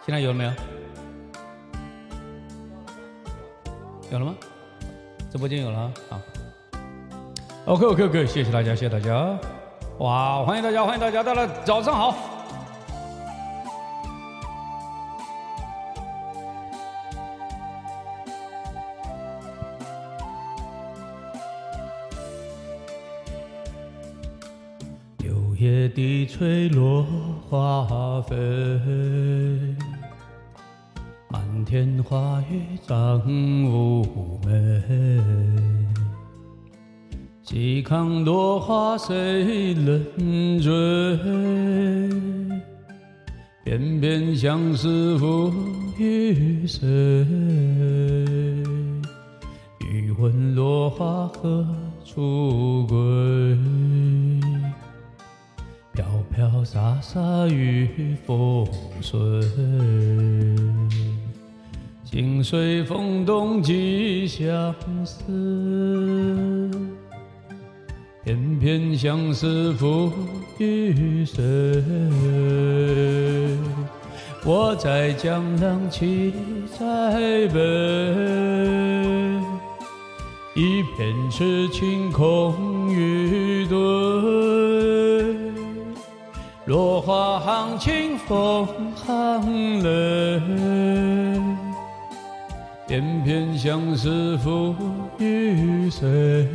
现在有了没有？有了吗？直播间有了啊。好 ，OK，谢谢大家，谢谢大家。哇，欢迎大家，欢迎大家，大家早上好。柳叶低垂落花飞，满天花雨涨妩媚。细看落花谁人醉？偏偏相思付与谁？欲问落花何处归？飘飘洒洒雨风随，心随风动寄相思。偏偏相思付与谁？我在江浪气在北，一片痴情空余对。落花行情风行泪，偏偏相思付与谁？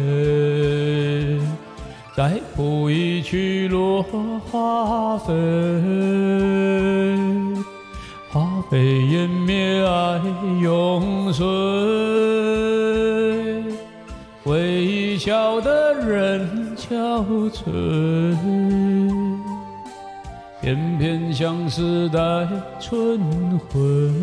再谱一曲落花飞，花飞烟灭爱永垂。微笑的人憔悴，偏偏相思待春晖。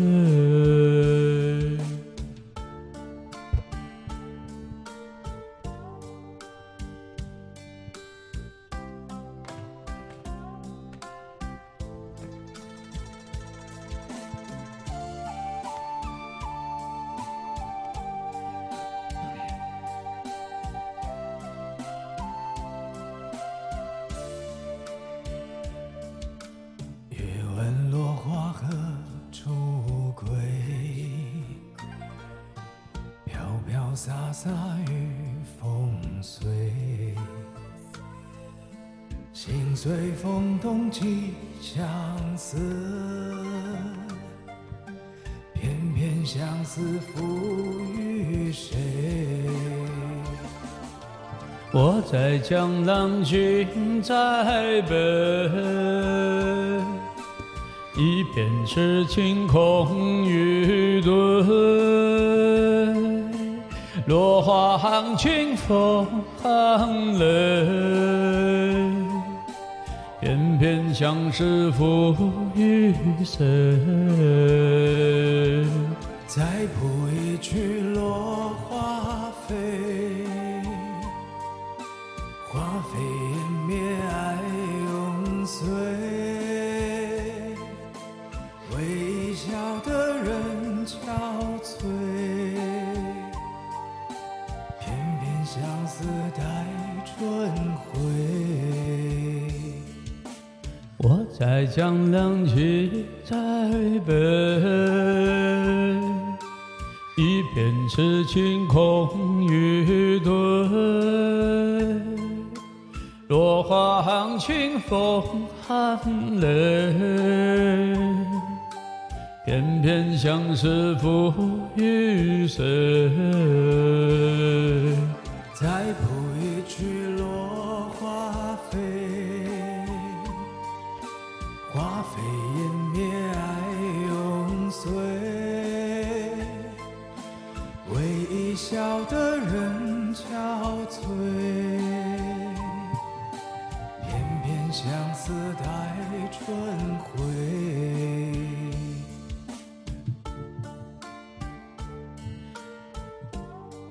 洒洒雨风随，心随风动寄相思，偏偏相思付与谁？ 我在江浪君在北，一片痴情空余对。落花行情风行泪，偏偏相思付与谁？ 再谱一曲落花飞，花飞烟灭爱永随。微笑的人憔悴，相思待春晖。 我在江浪气在北，一片痴情空余对。落花行情风行泪，偏偏相思付与谁？ 再谱一曲落花飞，花飞烟灭爱永随。微笑的人憔悴，偏偏相思待春晖。